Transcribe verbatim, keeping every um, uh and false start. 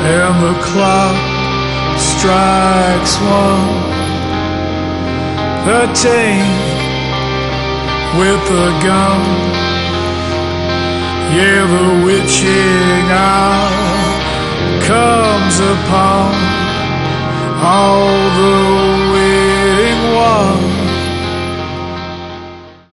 and the clock strikes one. The taint with the gun, yeah, the witching hour comes upon all the waiting ones.